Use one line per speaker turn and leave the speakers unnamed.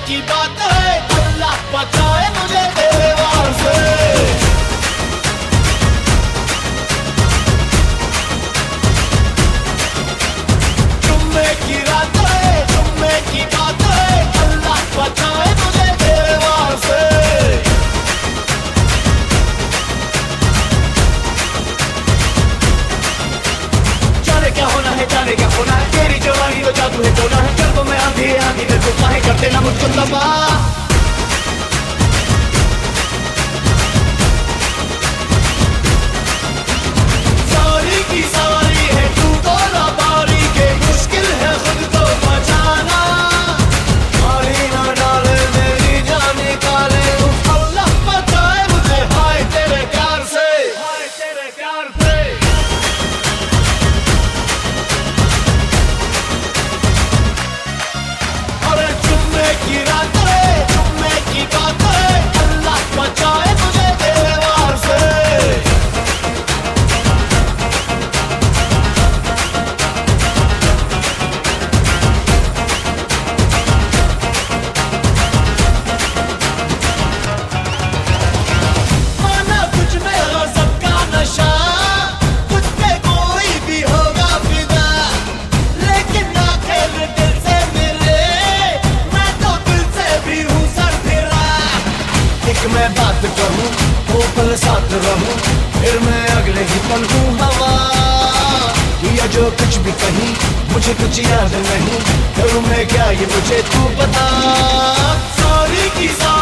की बात है, अल्लाह बचाए मुझे तेरे वार से। जुम्मे की रात है, जुम्मे की बात है, अल्लाह बचाए मुझे तेरे वार से। जाने क्या होना है, जाने क्या होना है, तेरी जवानी तो जादू है, टोना है, कल्बों में आंधी है, आंधी में तू काहे कर देना मुझको तबाह। सारी की सारी है तू तो लाबारी के, मुश्किल है खुद को बचाना। मारी ना डाले मेरी जान निकाले, अल्लाह बचाए मुझे हाय तेरे प्यार से, हाय तेरे प्यार से। अरे जुम्मे की रात है, जुम्मे की बात है, अल्लाह बचाए मुझे तेरे वार से। माना कुछ में हो सबका नशा, कुछ पे कोई भी होगा फिदा, लेकिन ना खेल दिल से मिले, मैं तो दिल से भी हूँ सर फिरा। एक मैं बात कहूँ वो पल साथ रहूँ, फिर मैं अगले ही पल हूँ हवा। या जो कुछ भी कहीं मुझे कुछ याद नहीं, करूँ मैं क्या ये मुझे तू बता। सारी की सारी